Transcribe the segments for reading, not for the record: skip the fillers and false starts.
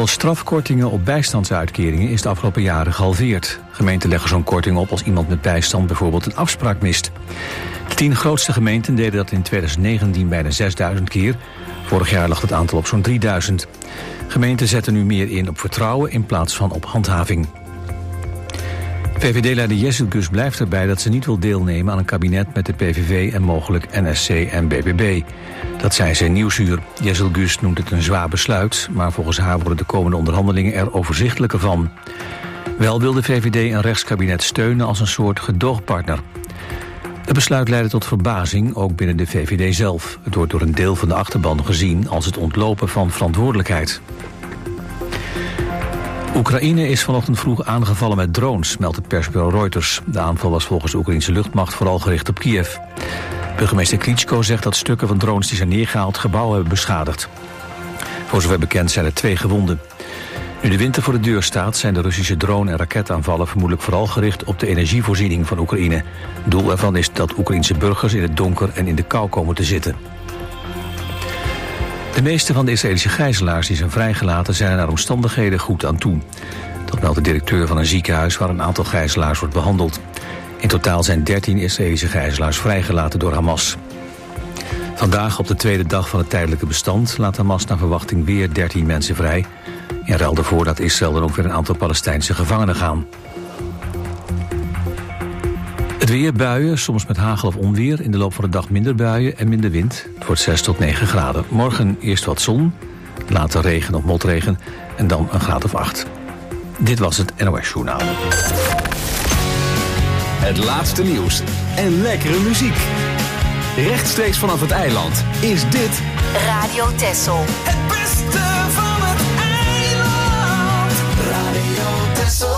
aantal strafkortingen op bijstandsuitkeringen is de afgelopen jaren gehalveerd. Gemeenten leggen zo'n korting op als iemand met bijstand bijvoorbeeld een afspraak mist. De 10 grootste gemeenten deden dat in 2019 bijna 6.000 keer. Vorig jaar lag het aantal op zo'n 3.000. Gemeenten zetten nu meer in op vertrouwen in plaats van op handhaving. VVD-leider Jezelgus blijft erbij dat ze niet wil deelnemen aan een kabinet met de PVV en mogelijk NSC en BBB. Dat zei ze in Nieuwsuur. Jezelgus noemt het een zwaar besluit, maar volgens haar worden de komende onderhandelingen er overzichtelijker van. Wel wil de VVD een rechtskabinet steunen als een soort gedoogpartner. Het besluit leidde tot verbazing, ook binnen de VVD zelf. Het wordt door een deel van de achterban gezien als het ontlopen van verantwoordelijkheid. Oekraïne is vanochtend vroeg aangevallen met drones, meldt het persbureau Reuters. De aanval was volgens de Oekraïnse luchtmacht vooral gericht op Kiev. Burgemeester Klitschko zegt dat stukken van drones die zijn neergehaald gebouwen hebben beschadigd. Voor zover bekend zijn er 2 gewonden. Nu de winter voor de deur staat, zijn de Russische drone- en raketaanvallen vermoedelijk vooral gericht op de energievoorziening van Oekraïne. Doel ervan is dat Oekraïnse burgers in het donker en in de kou komen te zitten. De meeste van de Israëlische gijzelaars die zijn vrijgelaten zijn er naar omstandigheden goed aan toe. Dat meldt de directeur van een ziekenhuis waar een aantal gijzelaars wordt behandeld. In totaal zijn 13 Israëlische gijzelaars vrijgelaten door Hamas. Vandaag, op de tweede dag van het tijdelijke bestand, laat Hamas naar verwachting weer 13 mensen vrij. In ruil ervoor dat Israël dan ook weer een aantal Palestijnse gevangenen gaan. Het weer, buien, soms met hagel of onweer. In de loop van de dag minder buien en minder wind. Het wordt 6 tot 9 graden. Morgen eerst wat zon, later regen of motregen en dan een graad of 8. Dit was het NOS Journaal. Het laatste nieuws en lekkere muziek. Rechtstreeks vanaf het eiland is dit Radio Texel. Het beste van het eiland. Radio Texel.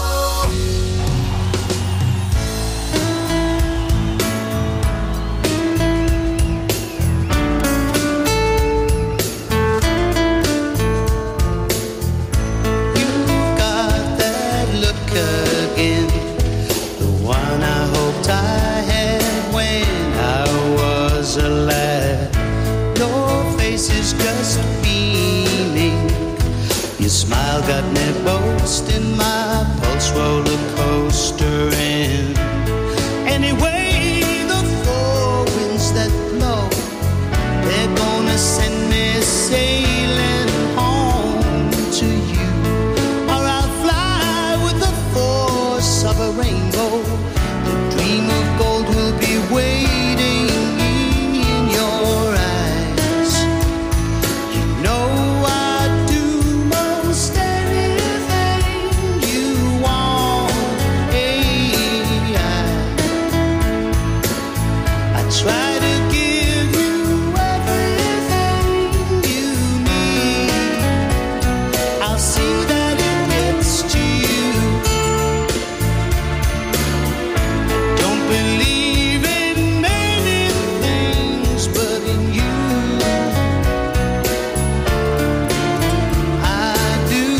Smile got me boasting, my pulse roller coaster in. Anyway, the four winds that blow, they're gonna send me sailing home to you. Or I'll fly with the force of a rainbow. The dream of gold will be waiting in your eyes. You know try to give you everything you need. I'll see that it gets to you. Don't believe in many things, but in you I do.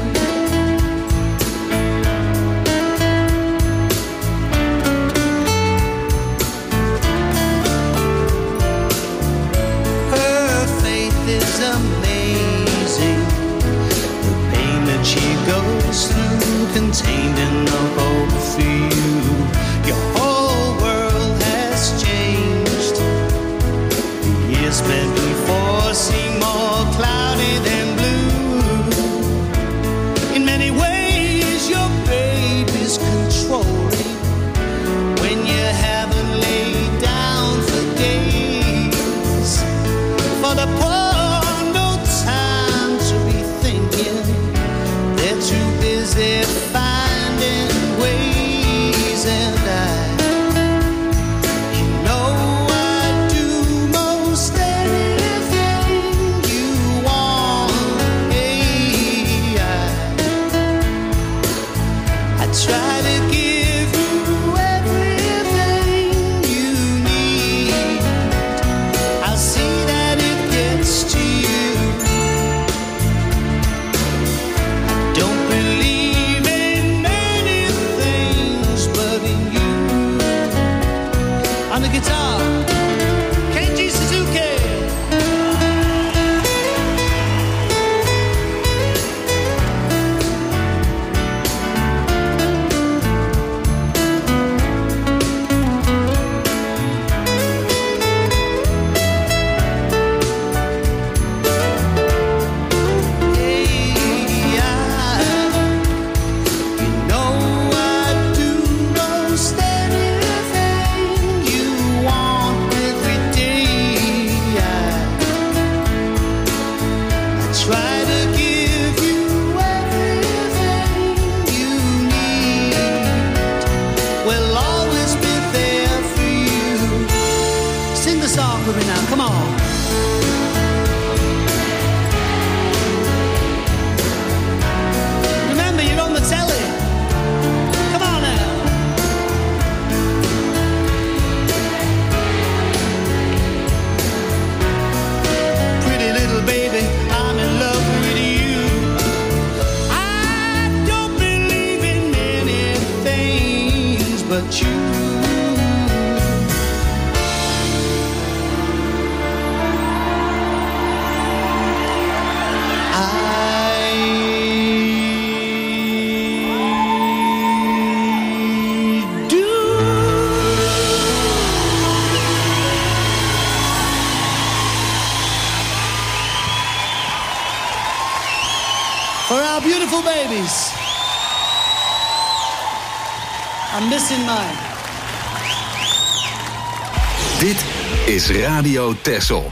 Is amazing. The pain that she goes through, contained in the hope for you. Your whole world has changed. The years spent before seem more cloudy than blue. In many ways, your baby's controlling when you haven't laid down for days. For the poor, too busy finding but you. For our beautiful babies. I'm missing mine. Dit is Radio Texel.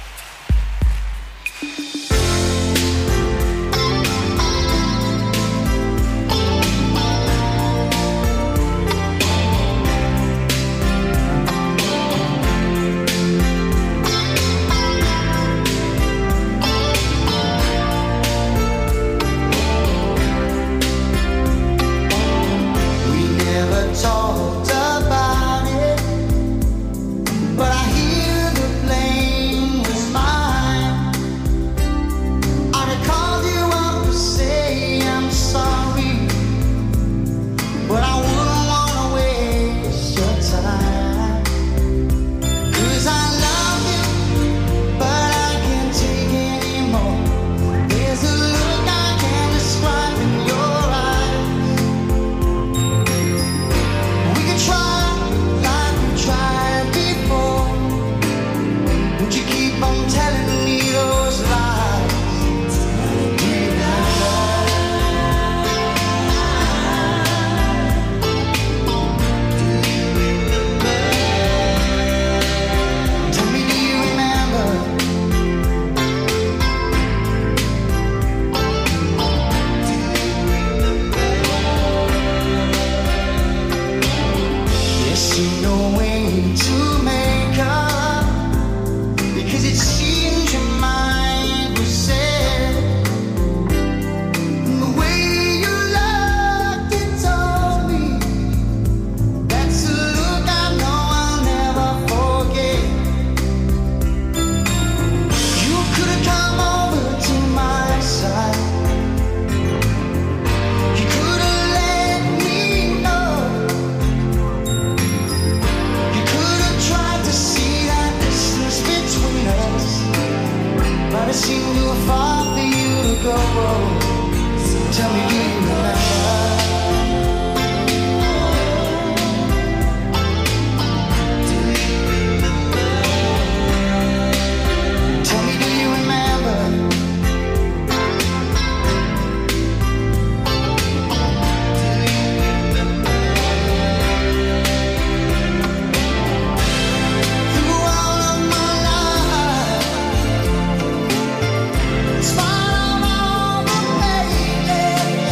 Talked about it, but I hear the blame was mine. I called you up to say I'm sorry, but I wouldn't wanna waste your time. 'Cause I love you, but I can't take anymore. There's a look I can't describe in your eyes. We could try like we tried before. Would you keep on telling me those lies? Tell me, do you remember? Yes, you know way to make up, because it seems your mind was set. And the way you looked, it told me that's a look I know I'll never forget. You could have come over to my side. You could have let me know. You could have tried to see that distance between us, but it seemed too far for you to go. So tell me, do you remember? Tell me, do you remember? Through all of my life, in spite of all the pain,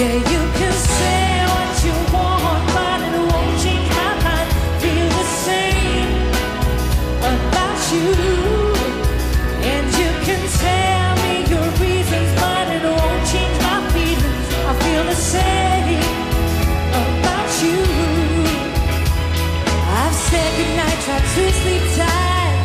Yeah, you can say what you want, but it won't change my mind. Feel the same about you. And you can tell me your reasons, but it won't change my feelings. I feel the same about you. I've said goodnight, tried to sleep tight.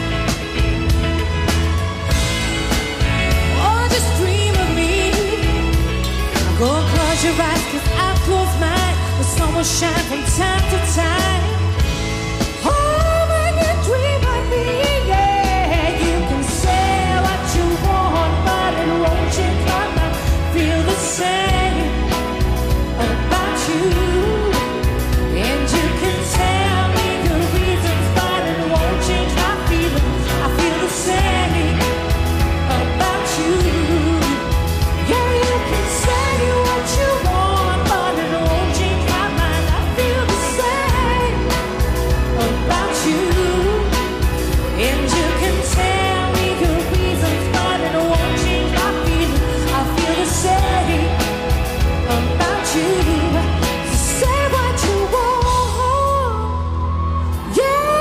Oh, just dream of me. Go and close your eyes, 'cause I've closed mine. The sun will shine from time to time. Oh, when you dream of me, yeah. You can say what you want, but it won't change my mind. Feel the same about you. And you can tell me your reasons, but it won't change my feelings. I feel the same about you. Yeah, you can say what you want, but it won't change my mind. I feel the same about you. And you can tell me your reasons, but it won't change my feelings. I feel the same about you. So say what you want. Yeah,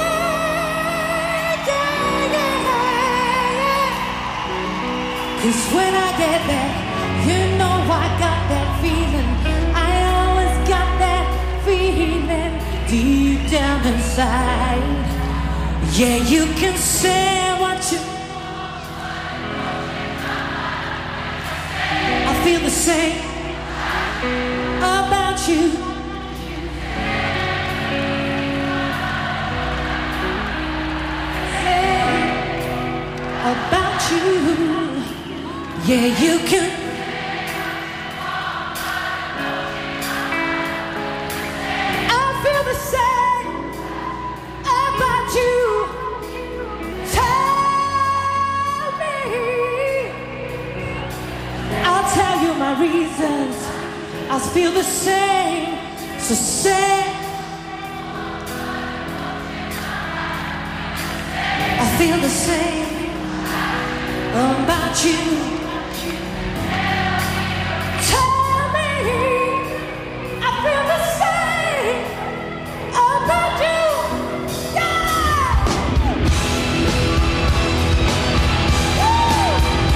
yeah, yeah. 'Cause when I get there, you know I got that feeling. I always got that feeling deep down inside. Yeah, you can say what you. I feel the same about you. About you. Yeah, you can. I feel the same about you. Tell me. I'll tell you my reasons. I feel the same. So say. I feel the same about you. Tell me, I feel the same about you. Yeah. Woo.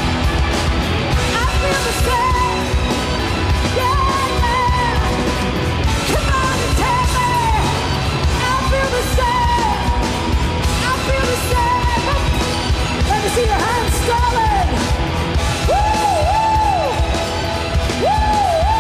I feel the same. Yeah, yeah. Come on and tell me, I feel the same. I feel the same. Let me see your hands going. Woo, woo. Woo,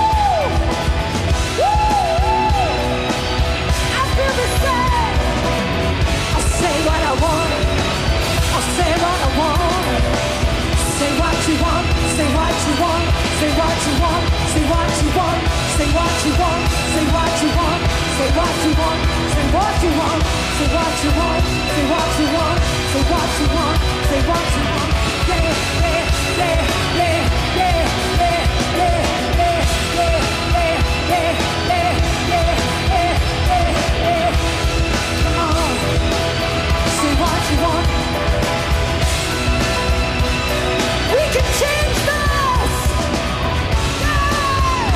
woo. Woo. I feel the same. I'll say what I want. I'll say what I want. Say what you want. Say what you want. Say what you want. Say what you want. Say what you want. Say what you want. Say what you want. Say what you want. Say what you want. Say what you want. Say what you want. Say what you want. Yeah, yeah, yeah, yeah, yeah, yeah, yeah, yeah, yeah, yeah, yeah, yeah, yeah. Come on. Say what you want. We can change this. Yeah.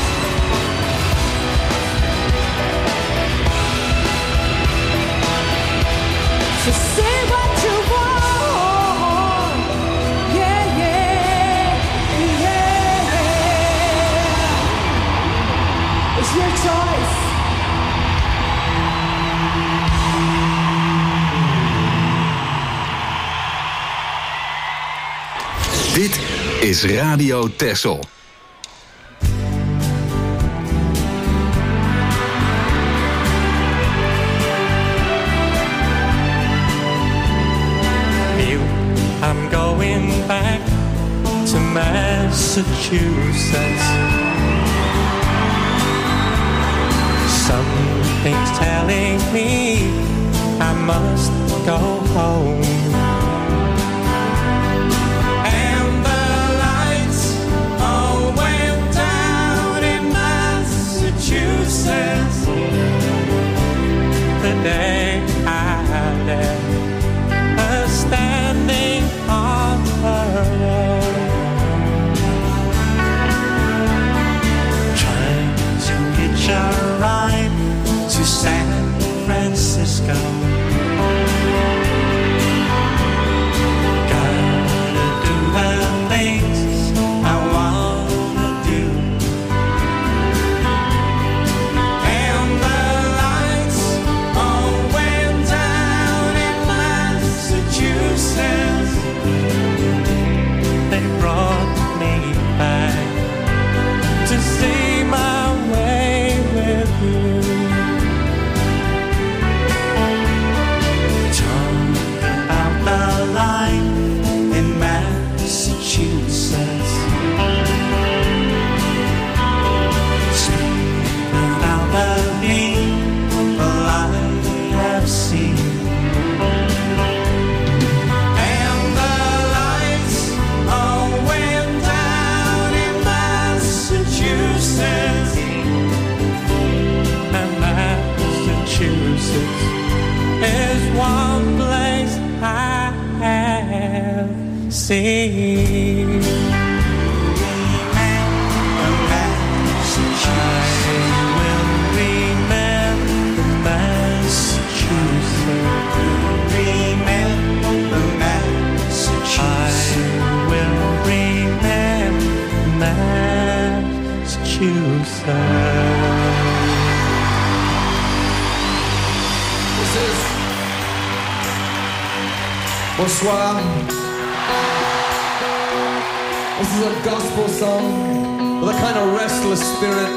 So say what you want. Yeah, yeah, yeah. It's your choice. Dit is Radio Texel. I'm going back to Massachusetts. Something's telling me I must go home. And the lights all went down in Massachusetts the day I left her standing on her own. Bonsoir. This is a gospel song with a kind of restless spirit.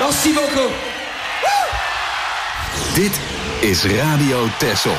Merci beaucoup. Dit is Radio Texel.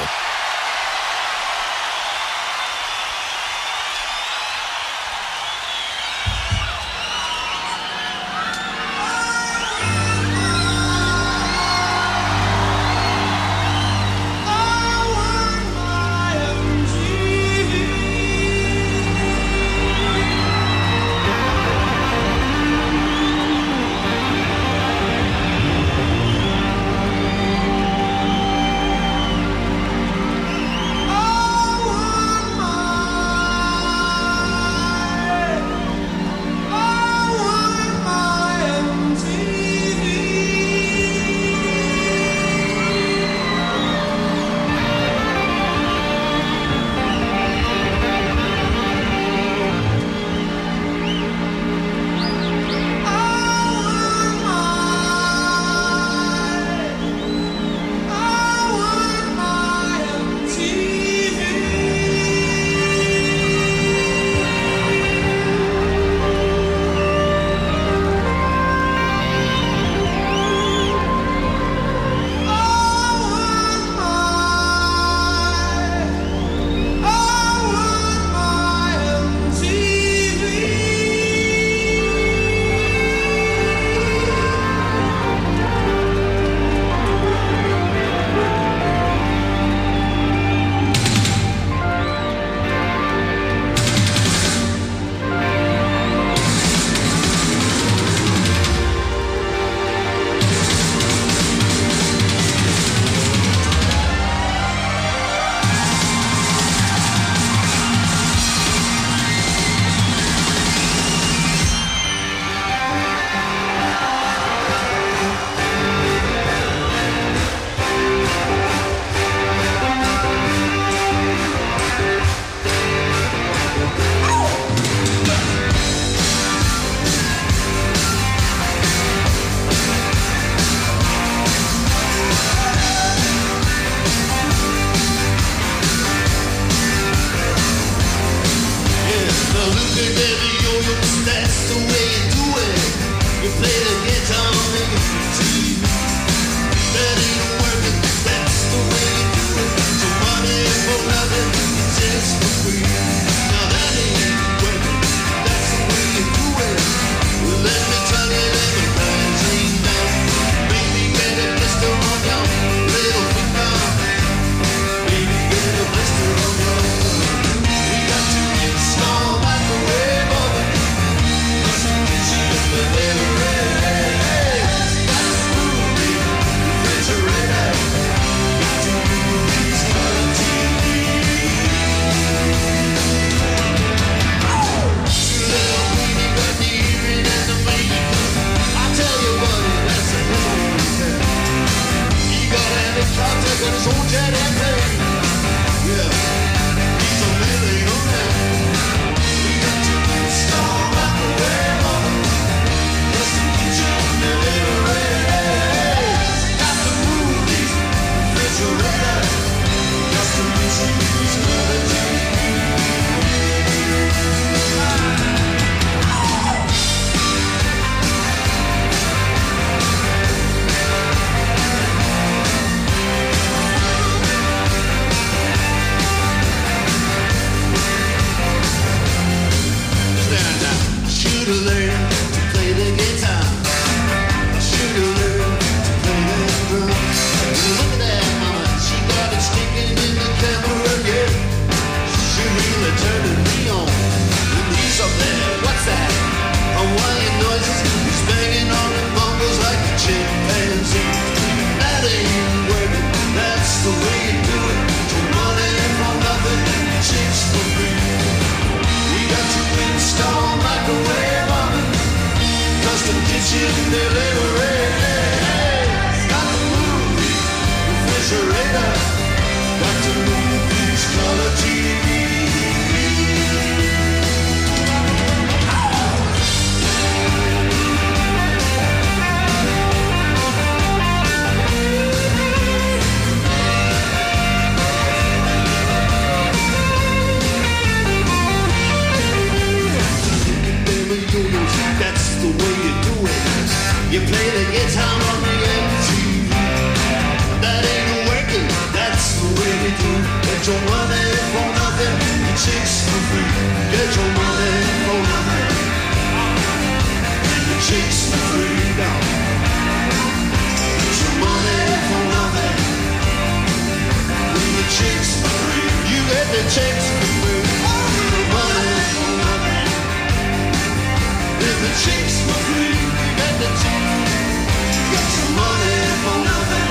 really do. Get your money for nothing, the chicks for free. Get your money for nothing, the chicks for free now. Get your money for nothing, the chicks for free. You get the chicks for free. The money for nothing, the chicks for free. You get the chicks. Get your money for nothing.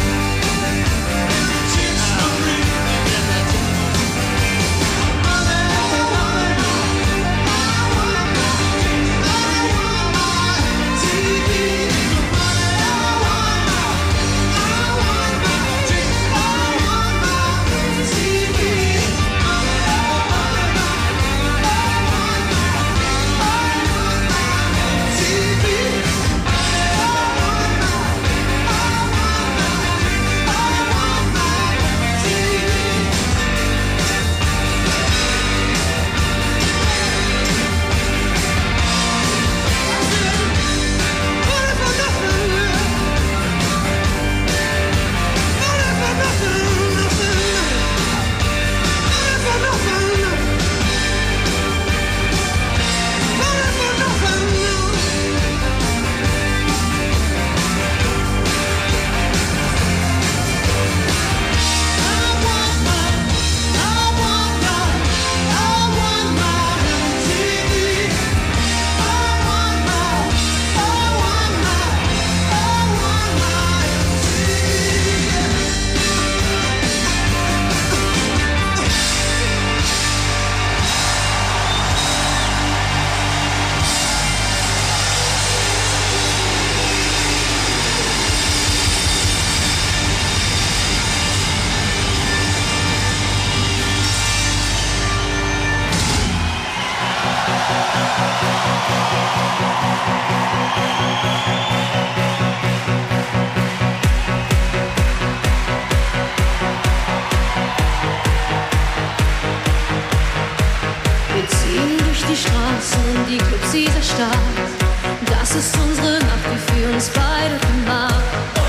Die Clubs dieser Stadt, das ist unsere Nacht, die für uns beide gemacht.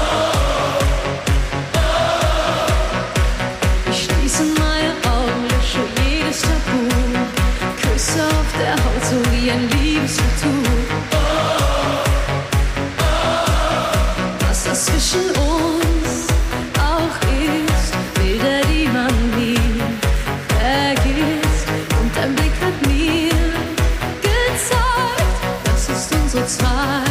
Ich schließe meine Augen, lösche jedes Tabu, Küsse auf der Haut, so wie ein Liebestattoo. Was das zwischen uns auch ist, Bilder, die man nie vergisst, und dein Blick hat mir so zwei.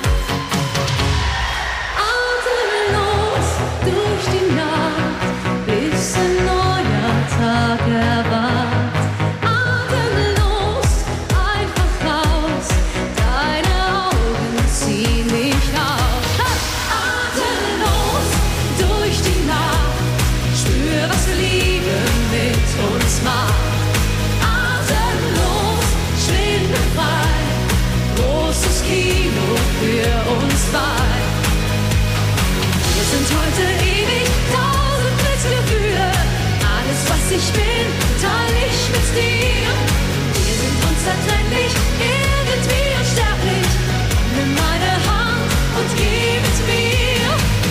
Atemlos durch die Nacht, bis ein neuer Tag erwacht. Atemlos einfach raus, deine Augen ziehen mich auf. Atemlos durch die Nacht, spür, was Liebe mit uns macht. Atemlos, schwindelfrei, großes Kino für uns zwei. Wir sind heute ewig, 1000 Blitzgefühle. Alles, was ich bin, teile ich mit dir. Wir sind unzertrennlich, irgendwie unsterblich. Nimm meine Hand und geh mit mir.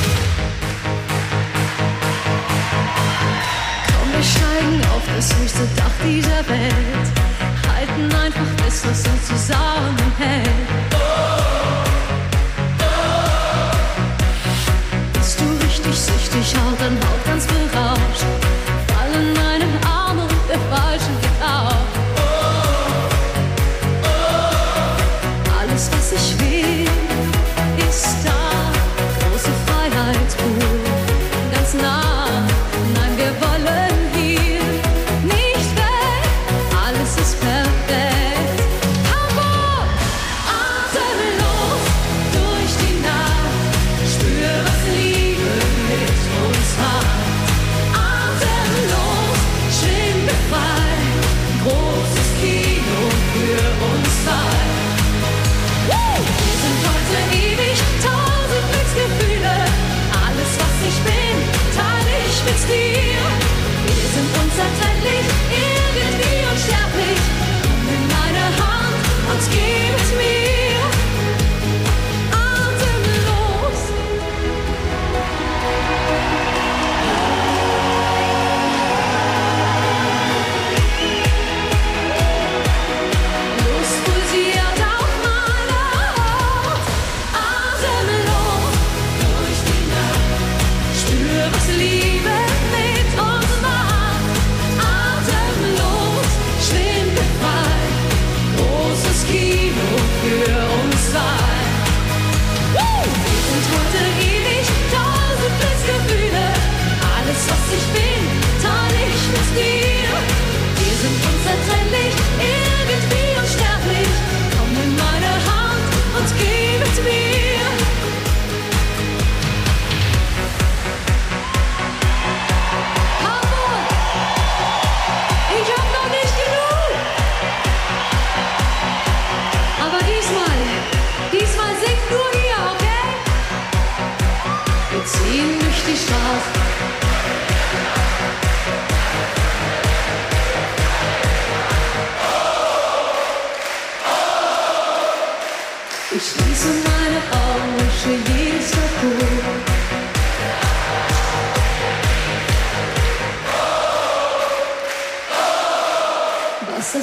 Komm, wir steigen auf das höchste Dach dieser Welt. Halten einfach fest, was uns zusammenhält. Bist du richtig süchtig, Haut an Haut ganz berauscht. Fall in meine Arme und der Falsche geht auf. Alles, was ich will, ist da. Große Freiheit pur, ganz nah. Nein, wir wollen hier nicht weg. Alles ist perfekt. Hamburg! Atemlos durch die Nacht. Spür, was Liebe mit uns macht.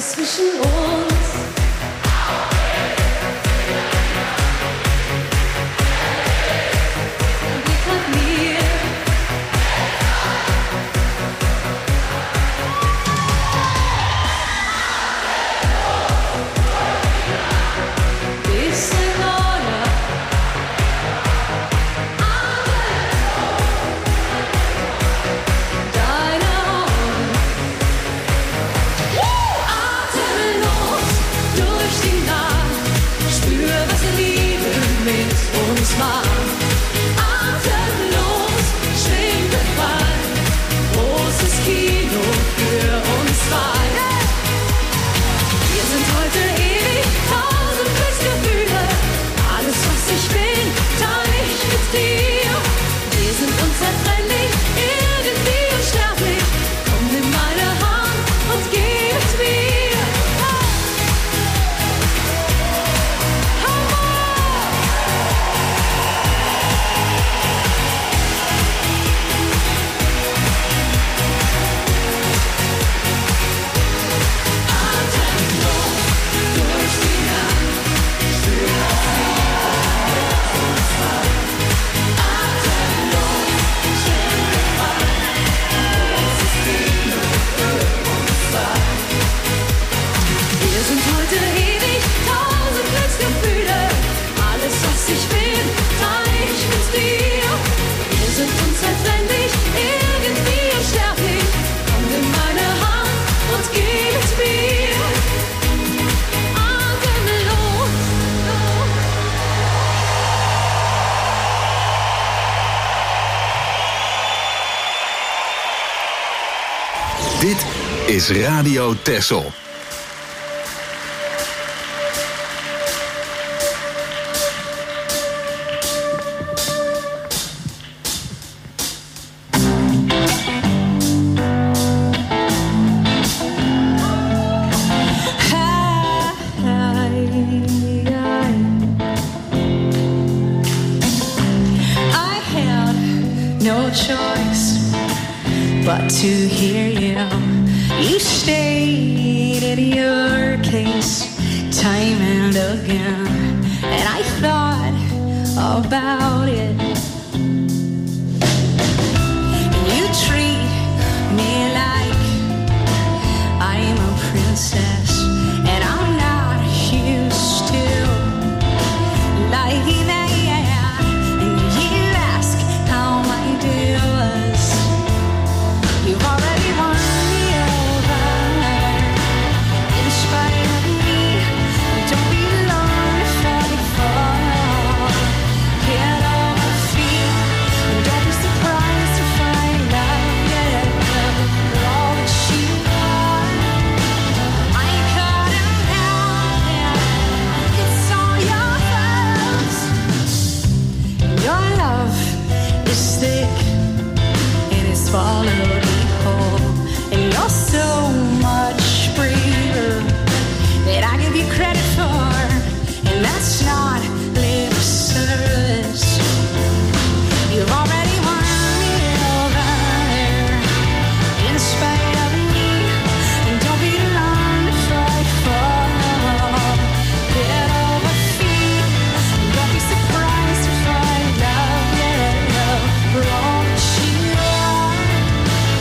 zwischen uns. Blick hat mir Dit is Radio Texel. To hear you, you stated your case time and again, and I thought about it. You treat me like I'm a princess, and I'm not used to like that. And you ask how my day was. You've already won me over, in spite of me. Don't be long to fight for. Get on my feet, and don't be surprised to find out, all that you are. I ain't cut it out, it's all yours. Your love is thick, and it's swallowed. And you're so much braver that I give you credit for, and that's not lip service. You've already won me over, in spite of me, and don't be long to fight for. Get over feet, and don't be surprised to find out, for all that you are.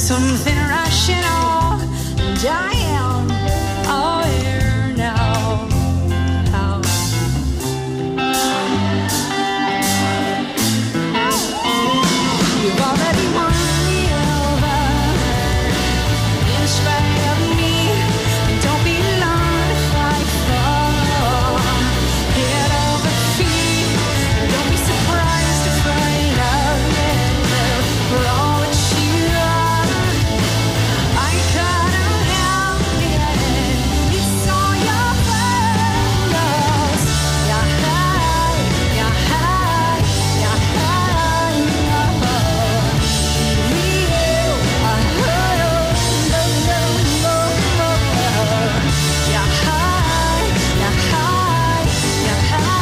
something rational, and I am aware now. You've already won me over, in spite of me. Don't be long to fight for. Get over feet. Don't be surprised to find out that for all that you are, I couldn't help it. It's all your fault. You're high, you're high, you're high. You are high, you're high, you're high, you're high.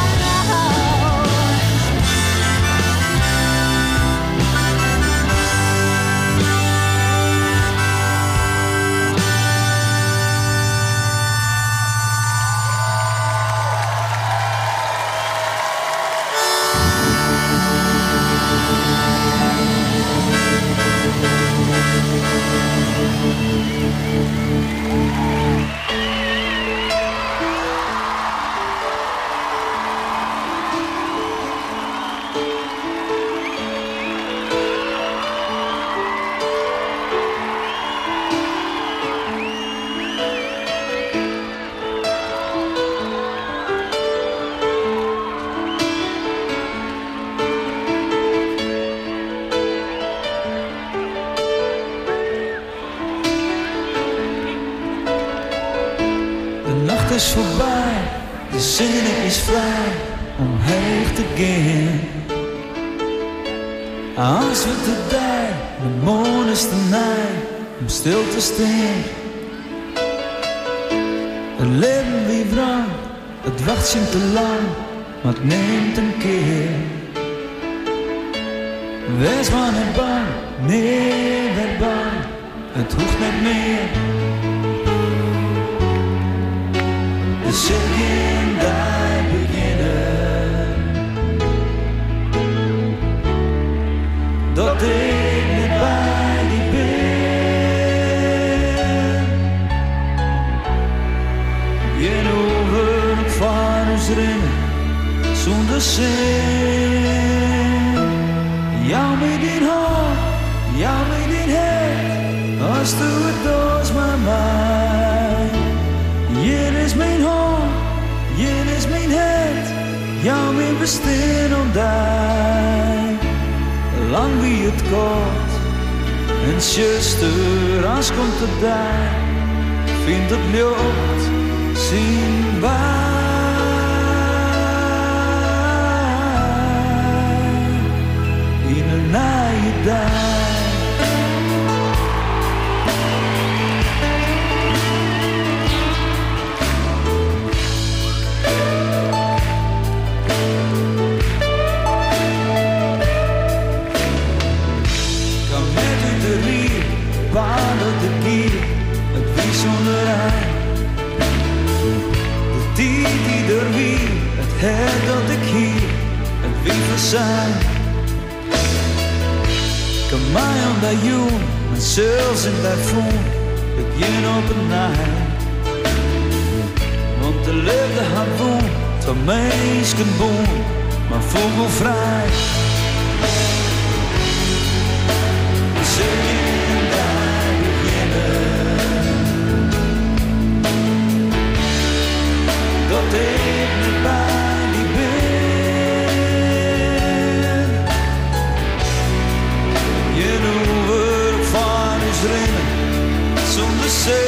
De nacht is voorbij, de zin is vrij om heen te gaan. Als we te die, de mond is te nij om stil te staan. Het leven wie wrang, het wacht zien te lang, maar het neemt een keer. Wees maar niet bang, nee, werd bang, het hoeft niet meer. De zin daar beginnen, dat ik niet bij die ben. Geen over van ons rennen, zonder zin. Jou met die hand, jou met die head, als du het als maar mij. Hier is mijn hand, hier is mijn head, jou mijn bestaan ontdekt. Lang wie het kort, en zuster, als komt het daar, vindt het lucht, zien wij. In een naaie dag. Paarden te kier, het wie zonder aan. De die er wie, het her dat ik hier, het wie verzijn. Kan mij aan dat joen, mijn zelfs in dat voen, het jen op een naai. Want de liefde had woon, van meisken boon, maar vogelvrij. Dat ik niet bij die ben. Je hoeft van ons rennen zonder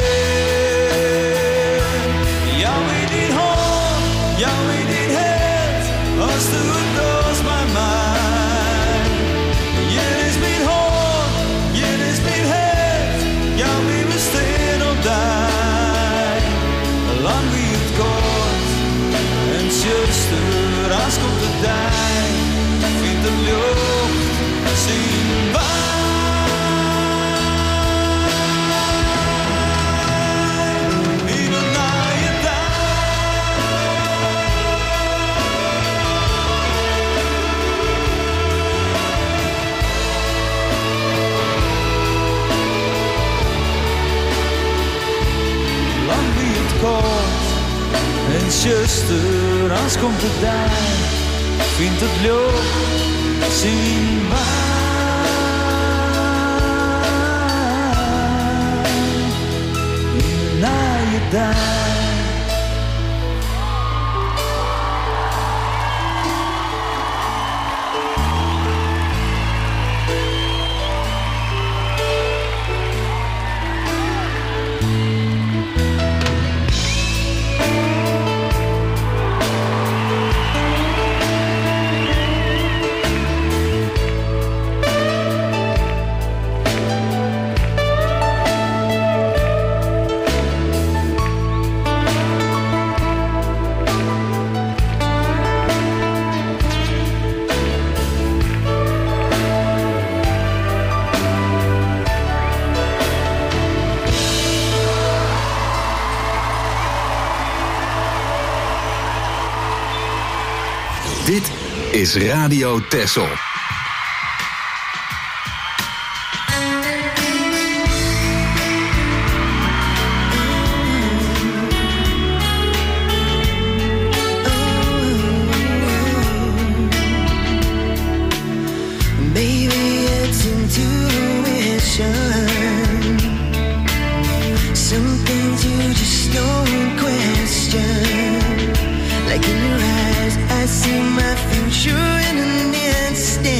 zin. Jou in die hand, jou in die head, als du het als bij mij. Je is mijn hand, je is mijn head, jou wie we steen op daar. Lang wie het kort, en zuster, als komt de dag, vindt de lucht, zien wij. zuster, als komt het daar, vindt het leuk, zing waar. Na je daar. Dit is Radio Texel. Like in your eyes, I see my future in an instant.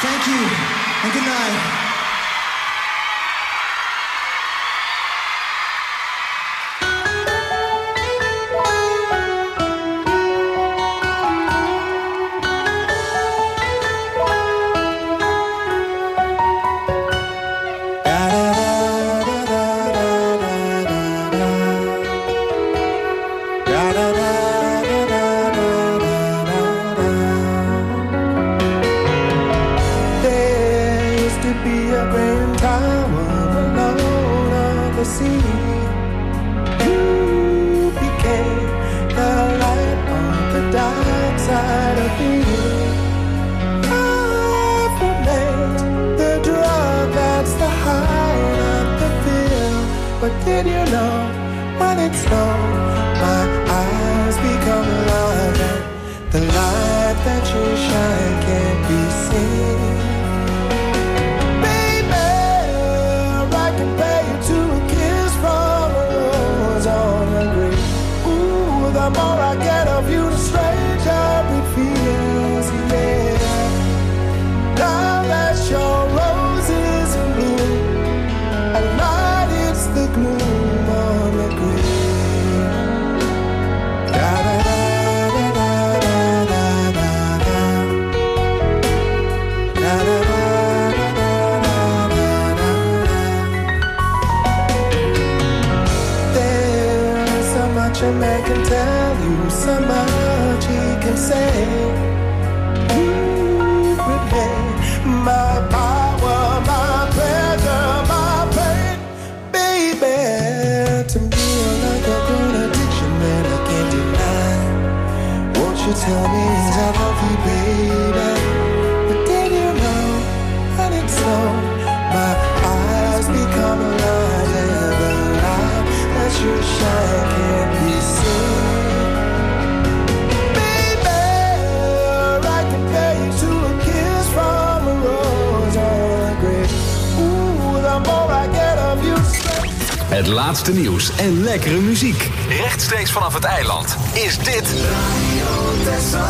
Thank you, and good night. Het laatste nieuws en lekkere muziek. Rechtstreeks vanaf het eiland is dit Radio Texel.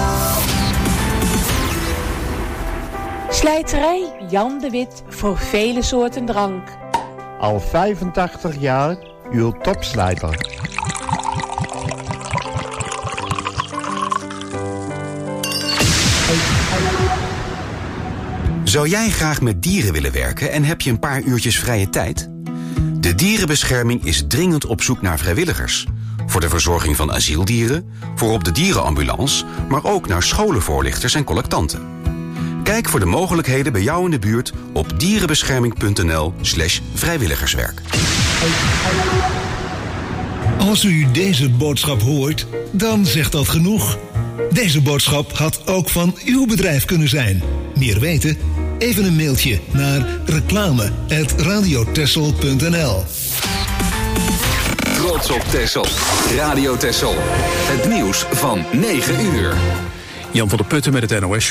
Slijterij Jan de Wit voor vele soorten drank. Al 85 jaar uw topslijter. Zou jij graag met dieren willen werken en heb je een paar uurtjes vrije tijd? De dierenbescherming is dringend op zoek naar vrijwilligers. Voor de verzorging van asieldieren, voor op de dierenambulance, maar ook naar scholenvoorlichters en collectanten. Kijk voor de mogelijkheden bij jou in de buurt op dierenbescherming.nl/vrijwilligerswerk. Als u deze boodschap hoort, dan zegt dat genoeg. Deze boodschap had ook van uw bedrijf kunnen zijn. Meer weten? Even een mailtje naar reclame@radiotexel.nl. Trots op Texel. Radio Texel. Het nieuws van 9 uur. Jan van der Putten met het NOS.